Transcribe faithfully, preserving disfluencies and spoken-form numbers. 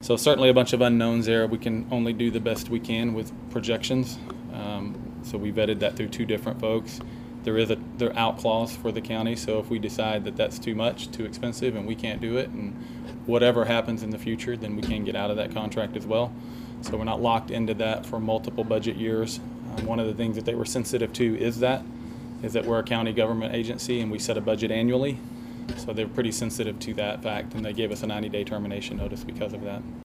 So certainly a bunch of unknowns there. We can only do the best we can with projections. Um, so we vetted that through two different folks. There is a there out clause for the county, so if we decide that that's too much, too expensive, and we can't do it, and whatever happens in the future, then we can get out of that contract as well. So we're not locked into that for multiple budget years. Um, one of the things that they were sensitive to is that, is that we're a county government agency and we set a budget annually. So they're pretty sensitive to that fact, and they gave us a ninety day termination notice because of that.